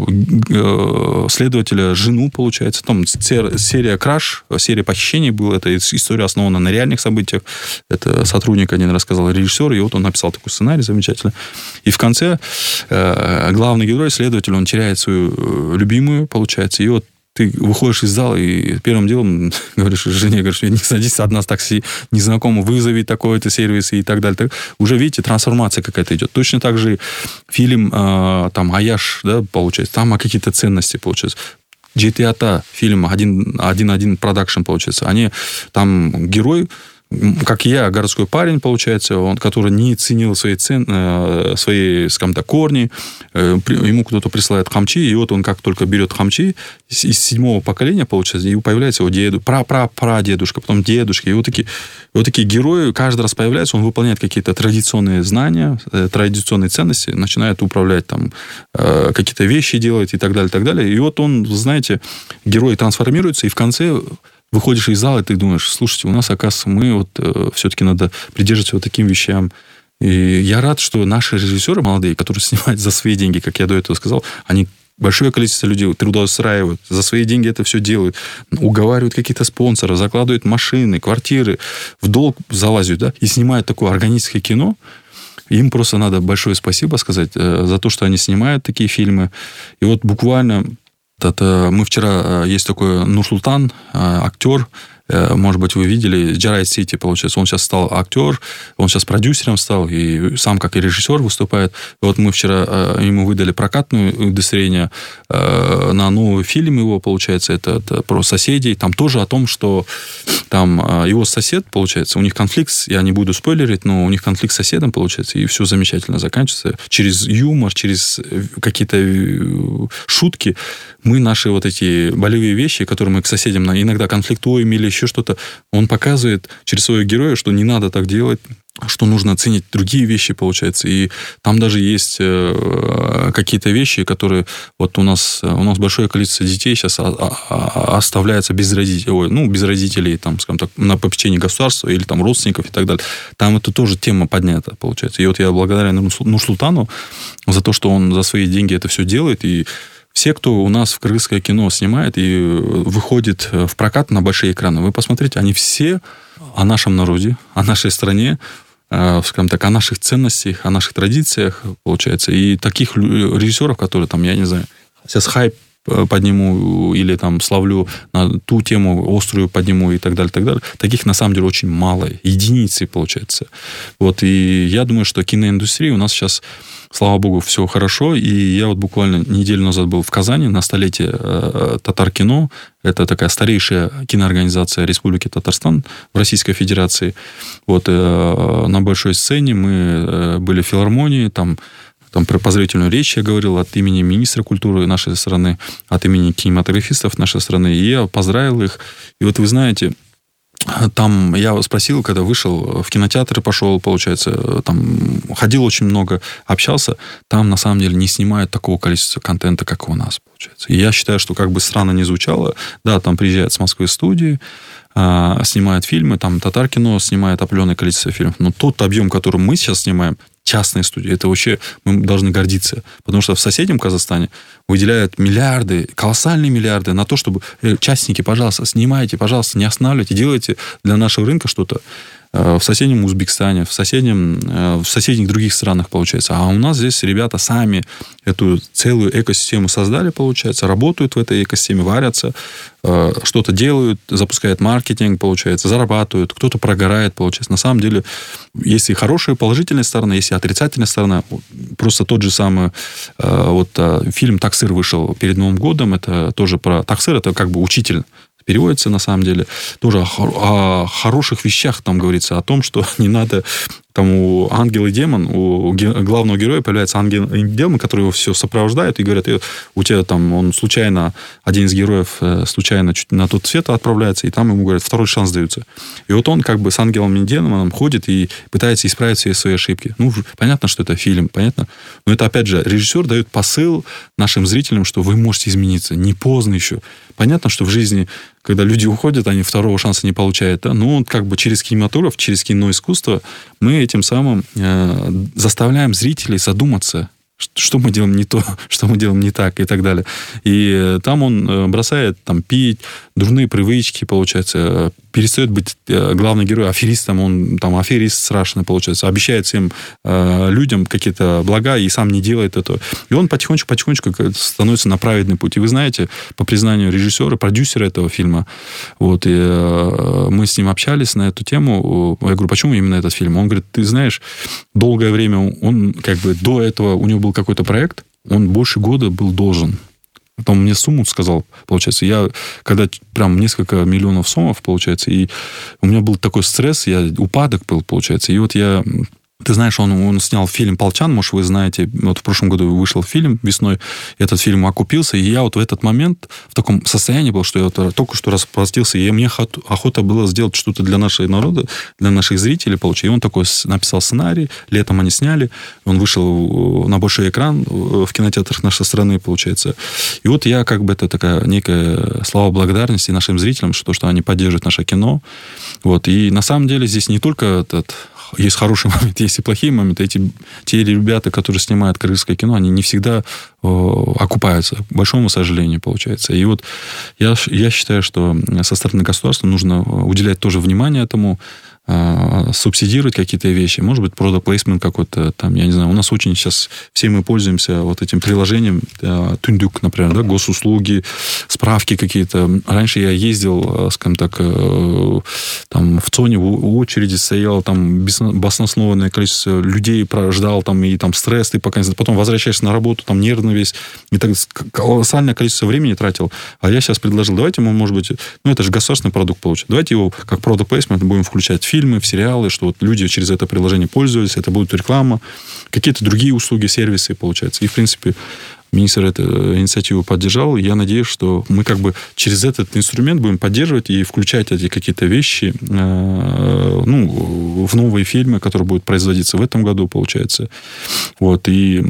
э, следователя жену, получается. Там серия краж, серия похищений была. Это история основана на реальных событиях. Это сотрудник один рассказал, режиссер, и вот он написал такой сценарий замечательно. И в конце э, главный герой, следователь, он теряет свою любимую, получается, и вот ты выходишь из зала и первым делом говоришь жене, говоришь, не садись одна с такси, незнакомый, вызови такой-то сервис и так далее. Так, уже, видите, трансформация какая-то идет. Точно так же фильм э, там «Аяш», да, получается, там какие-то ценности, получается. джи ти эй фильм один один продакшн, получается. Они, там герой, как я, городской парень, получается, он, который не ценил свои, цен, свои, скажем так, корни, ему кто-то присылает хамчи, и вот он как только берет хамчи из, из седьмого поколения, получается, и появляется его деду, пра-пра-прадедушка, потом дедушка, и вот такие, вот такие герои каждый раз появляются, он выполняет какие-то традиционные знания, традиционные ценности, начинает управлять там, какие-то вещи делать и так далее, и так далее. И вот он, знаете, герой трансформируется, и в конце выходишь из зала, и ты думаешь, слушайте, у нас, оказывается, мы вот э, все-таки надо придерживаться вот таким вещам. И я рад, что наши режиссеры молодые, которые снимают за свои деньги, как я до этого сказал, они большое количество людей трудоустраивают, за свои деньги это все делают, уговаривают каких-то спонсоров, закладывают машины, квартиры, в долг залазят, да, и снимают такое органическое кино. Им просто надо большое спасибо сказать э, за то, что они снимают такие фильмы. И вот буквально это, мы вчера, есть такой Нурсултан, э, актер, может быть, вы видели, Джарайт Сити, получается, он сейчас стал актер, он сейчас продюсером стал, и сам как и режиссер выступает. И вот мы вчера ему выдали прокатное удостоверение на новый фильм его, получается, это, это про соседей. Там тоже о том, что там его сосед, получается, у них конфликт, я не буду спойлерить, но у них конфликт с соседом, получается, и все замечательно заканчивается. Через юмор, через какие-то шутки мы наши вот эти болевые вещи, которые мы к соседям иногда конфликтуем или еще что-то, он показывает через своего героя, что не надо так делать, что нужно оценить другие вещи, получается. И там даже есть э, какие-то вещи, которые вот у нас, у нас большое количество детей сейчас оставляется без родителей, ой, ну, без родителей, там, скажем так, на попечении государства или там родственников и так далее. Там это тоже тема поднята, получается. И вот я благодарен Нурсултану за то, что он за свои деньги это все делает, и все, кто у нас в кыргызское кино снимает и выходит в прокат на большие экраны, вы посмотрите, они все о нашем народе, о нашей стране, скажем так, о наших ценностях, о наших традициях, получается. И таких режиссеров, которые там, я не знаю, сейчас хайп подниму или там славлю на ту тему острую подниму и так далее, так далее. Таких, на самом деле, очень мало. Единицы, получается. Вот. И я думаю, что киноиндустрия у нас сейчас, слава богу, все хорошо. И я вот буквально неделю назад был в Казани на столетие э, Татар-кино. Это такая старейшая киноорганизация Республики Татарстан в Российской Федерации. Вот. Э, на большой сцене мы э, были в филармонии, там Там про поздравительную речь я говорил от имени министра культуры нашей страны, от имени кинематографистов нашей страны. И я поздравил их. И вот вы знаете, там я спросил, когда вышел, в кинотеатры пошел, получается, там ходил очень много, общался. Там, на самом деле, не снимают такого количества контента, как у нас, получается. И я считаю, что как бы странно ни звучало, да, там приезжают с Москвы студии, снимают фильмы, там Татар-кино снимает определенное количество фильмов. Но тот объем, который мы сейчас снимаем, частные студии, это вообще мы должны гордиться. Потому что в соседнем Казахстане выделяют миллиарды, колоссальные миллиарды на то, чтобы частники, пожалуйста, снимайте, пожалуйста, не останавливайте, делайте для нашего рынка что-то. В соседнем Узбекистане, в, соседнем, в соседних других странах, получается. А у нас здесь ребята сами эту целую экосистему создали, получается, работают в этой экосистеме, варятся, что-то делают, запускают маркетинг, получается, зарабатывают, кто-то прогорает, получается. На самом деле, есть и хорошая положительная сторона, есть и отрицательная сторона. Просто тот же самый вот, фильм «Таксыр» вышел перед Новым годом, это тоже про... Таксыр, это как бы учитель. Переводится, на самом деле, тоже о, о хороших вещах там говорится, о том, что не надо... Там у ангел и демон, у главного героя появляется ангел и демон, которые его все сопровождают и говорят, у тебя там, он случайно, один из героев случайно чуть на тот свет отправляется, и там ему говорят, второй шанс даются. И вот он как бы с ангелом и демоном ходит и пытается исправить все свои ошибки. Ну, понятно, что это фильм, понятно? Но это, опять же, режиссер дает посыл нашим зрителям, что вы можете измениться, не поздно еще. Понятно, что в жизни, когда люди уходят, они второго шанса не получают, да? Но как бы через кинематограф, через киноискусство мы этим самым э, заставляем зрителей задуматься, что мы делаем не то, что мы делаем не так и так далее. И там он бросает там, пить, дурные привычки, получается, перестает быть главный герой аферистом, он там аферист страшный, получается, обещает всем э, людям какие-то блага и сам не делает этого. И он потихонечку-потихонечку становится на праведный путь. И вы знаете, по признанию режиссера, продюсера этого фильма, вот, и, э, мы с ним общались на эту тему. Я говорю, почему именно этот фильм? Он говорит, ты знаешь, долгое время он как бы до этого, у него был какой-то проект, он больше года был должен. Потом мне сумму сказал, получается. Я, когда прям несколько миллионов сомов, получается, и у меня был такой стресс, я, упадок был, получается. И вот я Ты знаешь, он, он снял фильм «Полчан», может, вы знаете, вот в прошлом году вышел фильм весной, этот фильм окупился, и я вот в этот момент в таком состоянии был, что я вот только что распростился, и мне охота было сделать что-то для нашего народа, для наших зрителей, получить. И он такой написал сценарий, летом они сняли, он вышел на большой экран в кинотеатрах нашей страны, получается. И вот я как бы, это такая некая слава благодарности нашим зрителям, что, что они поддерживают наше кино. Вот. И на самом деле здесь не только этот... Есть хорошие моменты, есть и плохие моменты. Эти, те ребята, которые снимают кыргызское кино, они не всегда э, окупаются, к большому сожалению, получается. И вот я, я считаю, что со стороны государства нужно уделять тоже внимание этому, э, субсидировать какие-то вещи. Может быть, product placement какой-то там, я не знаю. У нас очень сейчас все мы пользуемся вот этим приложением э, Тундюк, например, да, госуслуги, справки какие-то. Раньше я ездил, скажем так, э, там в ЦОНе в очереди стоял, там баснословное количество людей ждал, там, и там стресс, ты пока потом возвращаешься на работу, там нервно весь, и так колоссальное количество времени тратил. А я сейчас предложил, давайте мы, может быть, ну, это же государственный продукт получит, давайте его как product placement будем включать в фильмы, в сериалы, что вот люди через это приложение пользуются, это будет реклама, какие-то другие услуги, сервисы, получается. И, в принципе, министр эту инициативу поддержал. Я надеюсь, что мы как бы через этот инструмент будем поддерживать и включать эти какие-то вещи э, ну, в новые фильмы, которые будут производиться в этом году, получается. Вот. И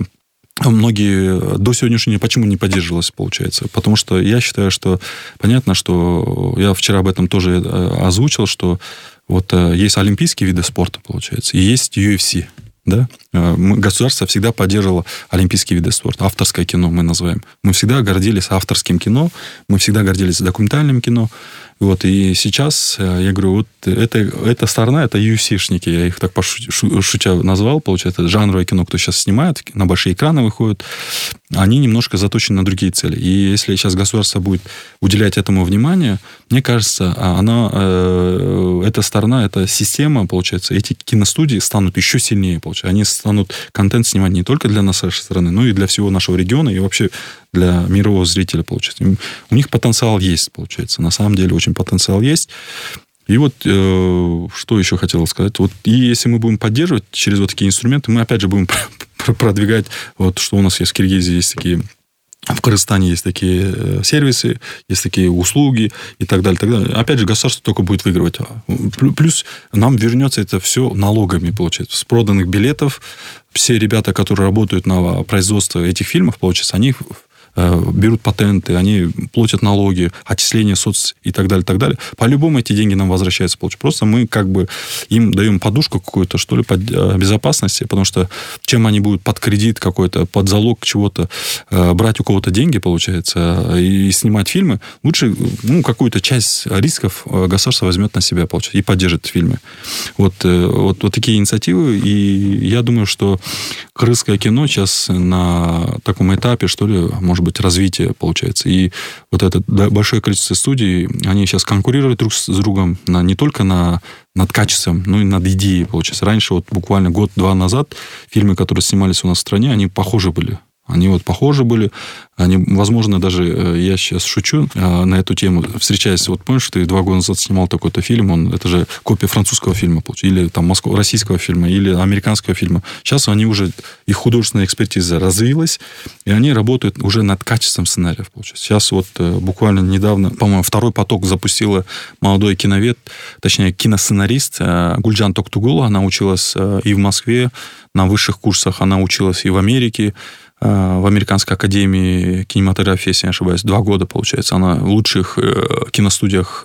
многие до сегодняшнего дня почему не поддерживалось, получается? Потому что я считаю, что понятно, что я вчера об этом тоже озвучил, что вот есть олимпийские виды спорта, получается, и есть ю эф си. Да? Государство всегда поддерживало олимпийские виды спорта. Авторское кино мы называем. Мы всегда гордились авторским кино, мы всегда гордились документальным кино. Вот, и сейчас, я говорю, вот это, эта сторона, это ю эф си-шники, я их так пошутя назвал, получается, жанровое кино, кто сейчас снимает, на большие экраны выходит, они немножко заточены на другие цели. И если сейчас государство будет уделять этому внимание, мне кажется, она, э, эта сторона, эта система, получается, эти киностудии станут еще сильнее, получается. Они станут контент снимать не только для нашей страны, но и для всего нашего региона, и вообще для мирового зрителя, получается. У них потенциал есть, получается. На самом деле очень потенциал есть. И вот э, что еще хотел сказать. Вот, и если мы будем поддерживать через вот такие инструменты, мы опять же будем продвигать, вот, что у нас есть в Киргизии, есть такие... В Кыргызстане есть такие сервисы, есть такие услуги и так далее, так далее. Опять же, государство только будет выигрывать. Плюс нам вернется это все налогами, получается. С проданных билетов все ребята, которые работают на производство этих фильмов, получается, они берут патенты, они платят налоги, отчисления соц и так далее, так далее. По-любому эти деньги нам возвращаются. Просто мы как бы им даем подушку какую-то, что ли, под безопасности, потому что чем они будут под кредит какой-то, под залог чего-то брать у кого-то деньги, получается, и снимать фильмы, лучше ну, какую-то часть рисков государство возьмет на себя, получается, и поддержит фильмы. Вот, вот, вот такие инициативы, и я думаю, что кыргызское кино сейчас на таком этапе, что ли, может быть, развитие, получается. И вот это большое количество студий, они сейчас конкурируют друг с другом на, не только на, над качеством, но и над идеей, получается. Раньше, вот буквально год-два назад, фильмы, которые снимались у нас в стране, они похожи были. Они вот похожи были. Они, возможно, даже, я сейчас шучу на эту тему, встречаясь, вот помнишь, ты два года назад снимал такой-то фильм, он, это же копия французского фильма, или там москва, российского фильма, или американского фильма. Сейчас они уже, их художественная экспертиза развилась, и они работают уже над качеством сценариев, получается. Сейчас вот буквально недавно, по-моему, второй поток запустила молодой киновед, точнее, киносценарист Гульджан Токтугул, она училась и в Москве на высших курсах, она училась и в Америке, в Американской академии кинематографии, если не ошибаюсь, два года, получается. Она в лучших киностудиях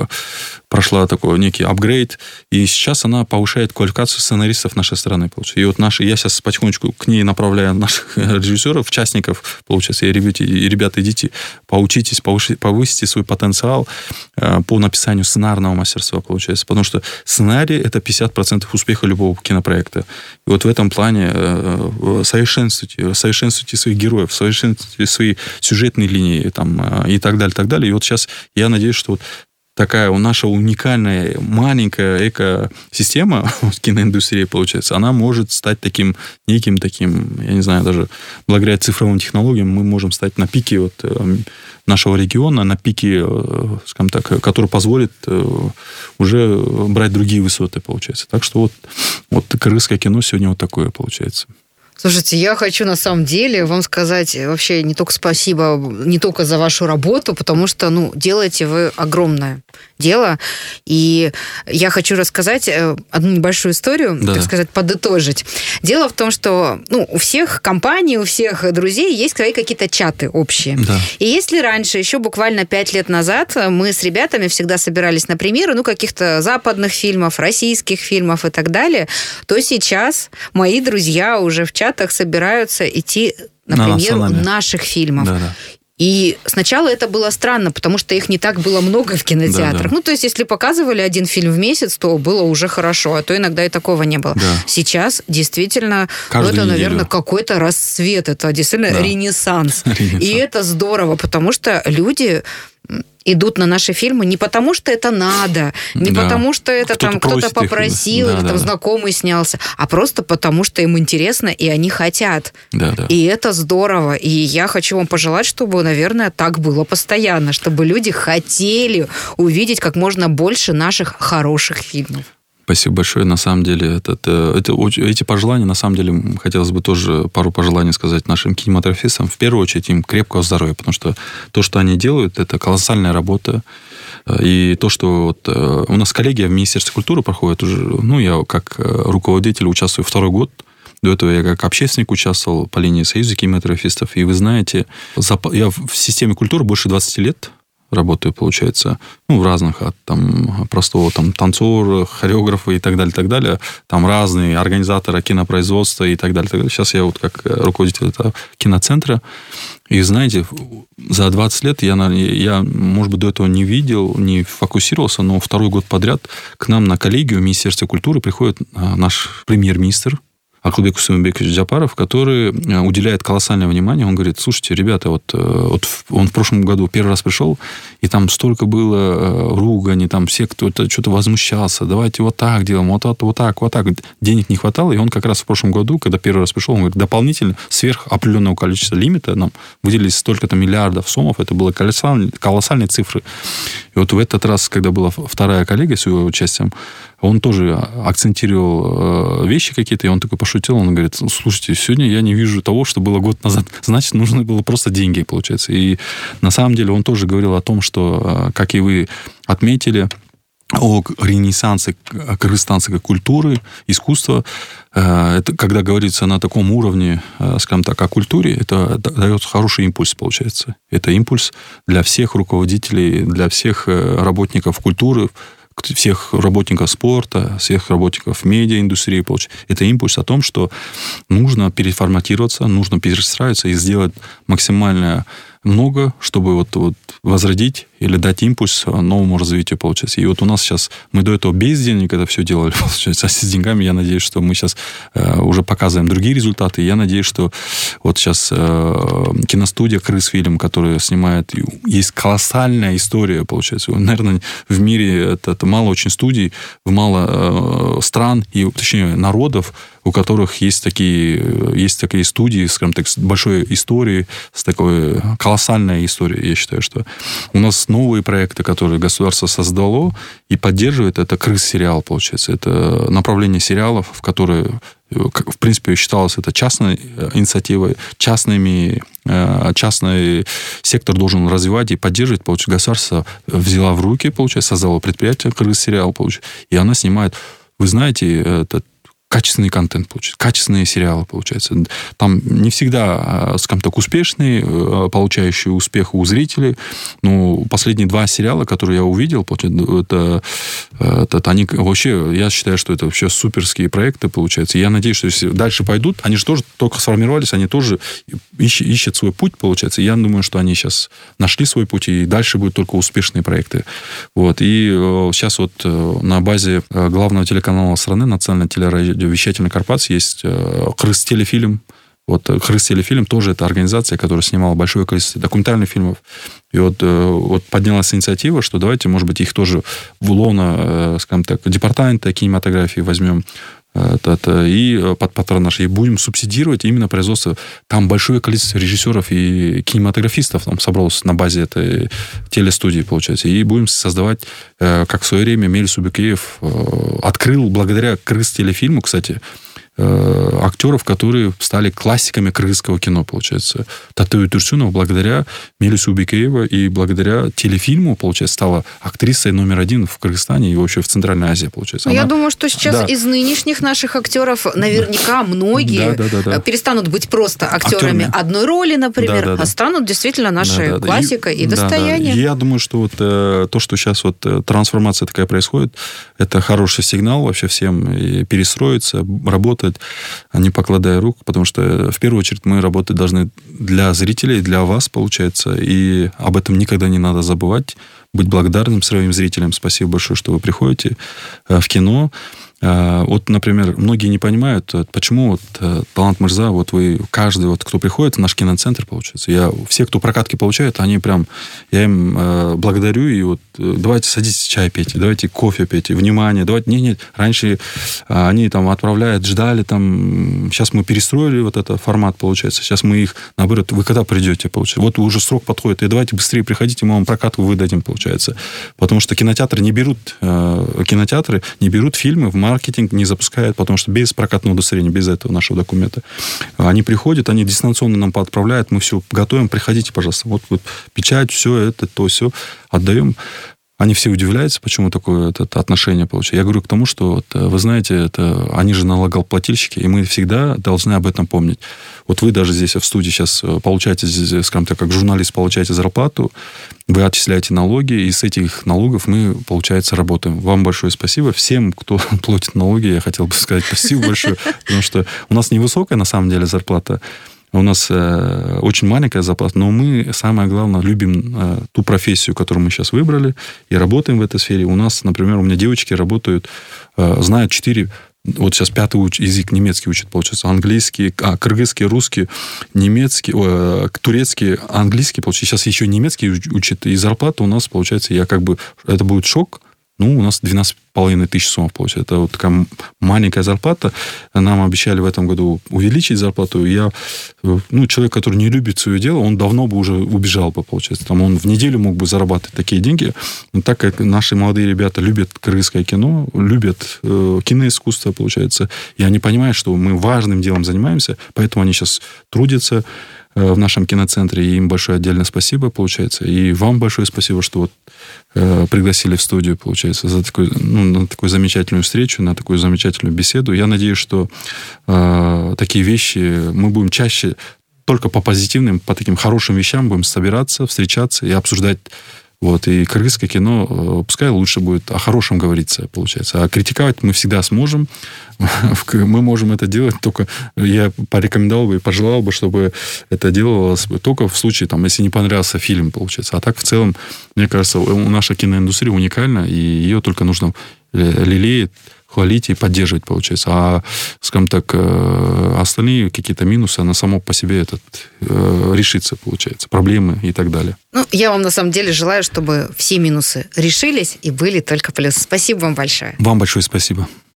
прошла такой некий апгрейд, и сейчас она повышает квалификацию сценаристов нашей страны, получается. И вот наши, я сейчас потихонечку к ней направляю наших режиссеров, участников, получается, и ребята, и ребята идите, поучитесь, повышите, повысите свой потенциал по написанию сценарного мастерства, получается. Потому что сценарий – это пятьдесят процентов успеха любого кинопроекта. И вот в этом плане совершенствуйте, совершенствуйте своих героев, совершенствуйте свои сюжетные линии там, и так далее, так далее. И вот сейчас я надеюсь, что вот такая у наша уникальная маленькая экосистема в киноиндустрии, получается, она может стать таким неким таким, я не знаю, даже благодаря цифровым технологиям мы можем стать на пике вот нашего региона, на пике, скажем так, который позволит уже брать другие высоты, получается. Так что вот, вот кыргызское кино сегодня вот такое получается. Слушайте, я хочу на самом деле вам сказать вообще не только спасибо, не только за вашу работу, потому что, ну, делаете вы огромное дело. И я хочу рассказать одну небольшую историю, да. так сказать, подытожить. Дело в том, что, ну, у всех компаний, у всех друзей есть свои какие-то чаты общие. Да. И если раньше, еще буквально пять лет назад, мы с ребятами всегда собирались на премьеры, ну, каких-то западных фильмов, российских фильмов и так далее, то сейчас мои друзья уже в чатах собираются идти на премьеру наших фильмов. Да, да. И сначала это было странно, потому что их не так было много в кинотеатрах. Да, да. Ну, то есть, если показывали один фильм в месяц, то было уже хорошо, а то иногда и такого не было. Да. Сейчас действительно, ну, это, неделю. наверное, какой-то расцвет, это действительно да. ренессанс. ренессанс. И это здорово, потому что люди идут на наши фильмы не потому, что это надо, не да. потому, что это кто-то, там, кто-то попросил, да, или да, там да. знакомый снялся, а просто потому, что им интересно, и они хотят. Да, да. И это здорово. И я хочу вам пожелать, чтобы, наверное, так было постоянно, чтобы люди хотели увидеть как можно больше наших хороших фильмов. Спасибо большое. На самом деле, это, это, это, эти пожелания, на самом деле, хотелось бы тоже пару пожеланий сказать нашим кинематографистам. В первую очередь, им крепкого здоровья, потому что то, что они делают, это колоссальная работа. И то, что вот, у нас коллегия в Министерстве культуры проходит уже, ну, я как руководитель участвую второй год. До этого я как общественник участвовал по линии Союза кинематографистов. И вы знаете, я в системе культуры больше двадцать лет работаю, получается, ну, в разных, от там, простого там, танцора, хореографа и так далее, так далее. Там разные организаторы кинопроизводства и так далее, так далее. Сейчас я вот как руководитель этого киноцентра. И знаете, за двадцать лет я, я, может быть, до этого не видел, не фокусировался, но второй год подряд к нам на коллегию в Министерстве культуры приходит наш премьер-министр Акылбек Усманбекович Джапаров, который уделяет колоссальное внимание. Он говорит: слушайте, ребята, вот, вот он в прошлом году первый раз пришел, и там столько было ругани, там все кто-то что-то возмущался. Давайте вот так делаем, вот, вот, вот так, вот так. Денег не хватало, и он как раз в прошлом году, когда первый раз пришел, он говорит: дополнительно, сверх определенного количества лимита нам выделились столько-то миллиардов сомов. Это было колоссальные, колоссальные цифры. И вот в этот раз, когда была вторая коллегия с его участием, он тоже акцентировал вещи какие-то, и он такой пошутил, он говорит: слушайте, сегодня я не вижу того, что было год назад, значит, нужно было просто деньги, получается. И на самом деле он тоже говорил о том, что, как и вы отметили, о ренессансе кыргызстанской культуры, искусства. Это, когда говорится на таком уровне, скажем так, о культуре, это дает хороший импульс, получается. Это импульс для всех руководителей, для всех работников культуры, всех работников спорта, всех работников медиаиндустрии. Это импульс о том, что нужно переформатироваться, нужно перестраиваться и сделать максимально много, чтобы вот, вот возродить или дать импульс новому развитию, получается. И вот у нас сейчас, мы до этого без денег это все делали, получается, а с деньгами, я надеюсь, что мы сейчас э, уже показываем другие результаты. И я надеюсь, что вот сейчас э, киностудия «Крысфильм», которая снимает, есть колоссальная история, получается. Наверное, в мире это, это мало очень студий, в мало э, стран, и, точнее, народов, у которых есть такие, есть такие студии, скажем так, с большой историей, с такой колоссальной историей. Я считаю, что у нас новые проекты, которые государство создало и поддерживает, это «Крыс-сериал», получается. Это направление сериалов, в которые, в принципе, считалось это частной инициативой, частными, частный сектор должен развивать и поддерживать. Получается, государство взяло в руки, получается, создало предприятие «Крыс-сериал», получается, и она снимает, вы знаете, это качественный контент, получается, качественные сериалы, получается. Там не всегда, скажем так, успешные, получающие успех у зрителей, но последние два сериала, которые я увидел, это, это, это они вообще, я считаю, что это вообще суперские проекты, получается. И я надеюсь, что если дальше пойдут, они же тоже только сформировались, они тоже ищут, ищут свой путь, получается. И я думаю, что они сейчас нашли свой путь, и дальше будут только успешные проекты. Вот. И сейчас вот на базе главного телеканала страны, национальной телерадио вещательной корпорации, есть «Крыс-телефильм». Вот «Крыс телефильм» тоже это организация, которая снимала большое количество документальных фильмов. И вот, вот поднялась инициатива, что давайте, может быть, их тоже в лоно, скажем так, департамента кинематографии возьмем. Это, это, и под патронаж, и будем субсидировать именно производство. Там большое количество режиссеров и кинематографистов там собралось на базе этой телестудии, получается. И будем создавать, как в свое время Мелис Убекеев открыл, благодаря «Крыс телефильму», кстати, актеров, которые стали классиками кыргызского кино, получается. Татеу Турсюнова благодаря Мелису Убекеева и благодаря телефильму, получается, стала актрисой номер один в Кыргызстане и вообще в Центральной Азии, получается. Она... Я думаю, что сейчас да. из нынешних наших актеров наверняка многие да, да, да, да. перестанут быть просто актерами, актерами одной роли, например, да, да, да. а станут действительно нашей да, да, классикой и, и достоянием. Да, да. Я думаю, что вот э, то, что сейчас вот э, трансформация такая происходит, это хороший сигнал вообще всем и перестроиться, работать, не покладая рук, потому что в первую очередь мы работать должны для зрителей, для вас, получается, и об этом никогда не надо забывать, быть благодарным своим зрителям. Спасибо большое, что вы приходите в кино. Вот, например, многие не понимают, почему вот Талант Мырза, вот вы, каждый, вот, кто приходит в наш киноцентр, получается, я, все, кто прокатки получают, они прям, я им э, благодарю, и вот давайте садитесь чай пейте, давайте кофе пейте, внимание, давайте, нет, нет, раньше э, они там отправляют, ждали, там, сейчас мы перестроили вот этот формат, получается, сейчас мы их, наоборот, вы когда придете, получается, вот уже срок подходит, и давайте быстрее приходите, мы вам прокатку выдадим, получается, потому что кинотеатры не берут, э, кинотеатры не берут фильмы в маркетинг не запускают, потому что без прокатного удостоверения, без этого нашего документа. Они приходят, они дистанционно нам отправляют, мы все готовим, приходите, пожалуйста. Вот, вот печать, все это, то, все отдаем. Они все удивляются, почему такое это, это отношение получается. Я говорю к тому, что, вот, вы знаете, это, они же налогоплательщики, и мы всегда должны об этом помнить. Вот вы даже здесь в студии сейчас получаете, скажем так, как журналист получаете зарплату, вы отчисляете налоги, и с этих налогов мы, получается, работаем. Вам большое спасибо. Всем, кто платит налоги, я хотел бы сказать спасибо большое, потому что у нас невысокая, на самом деле, зарплата. У нас э, очень маленькая зарплата, но мы, самое главное, любим э, ту профессию, которую мы сейчас выбрали, и работаем в этой сфере. У нас, например, у меня девочки работают, э, знают четыре, вот сейчас пятый уч, язык немецкий учат, получается, английский, а, кыргызский, русский, немецкий, о, турецкий, английский, получается, сейчас еще немецкий учат, и зарплата у нас, получается, я как бы, это будет шок. Ну, у нас двенадцать с половиной тысяч сомов, получается. Это вот такая маленькая зарплата. Нам обещали в этом году увеличить зарплату. Я, ну, человек, который не любит свое дело, он давно бы уже убежал бы, получается. Там он в неделю мог бы зарабатывать такие деньги. Но так как наши молодые ребята любят кыргызское кино, любят э, киноискусство, получается, и они понимают, что мы важным делом занимаемся, поэтому они сейчас трудятся в нашем киноцентре, и им большое отдельное спасибо, получается. И вам большое спасибо, что вот э, пригласили в студию, получается, за такой, ну, на такую замечательную встречу, на такую замечательную беседу. Я надеюсь, что э, такие вещи мы будем чаще только по позитивным, по таким хорошим вещам будем собираться, встречаться и обсуждать. Вот, и кыргызское кино, пускай лучше будет о хорошем говориться, получается. А критиковать мы всегда сможем. Мы можем это делать только... Я порекомендовал бы и пожелал бы, чтобы это делалось только в случае, там, если не понравился фильм, получается. А так, в целом, мне кажется, наша киноиндустрия уникальна, и ее только нужно лелеять, хвалить и поддерживать, получается. А, скажем так, остальные какие-то минусы, она само по себе этот, решится, получается. Проблемы и так далее. Ну, я вам на самом деле желаю, чтобы все минусы решились и были только плюсы. Спасибо вам большое. Вам большое спасибо.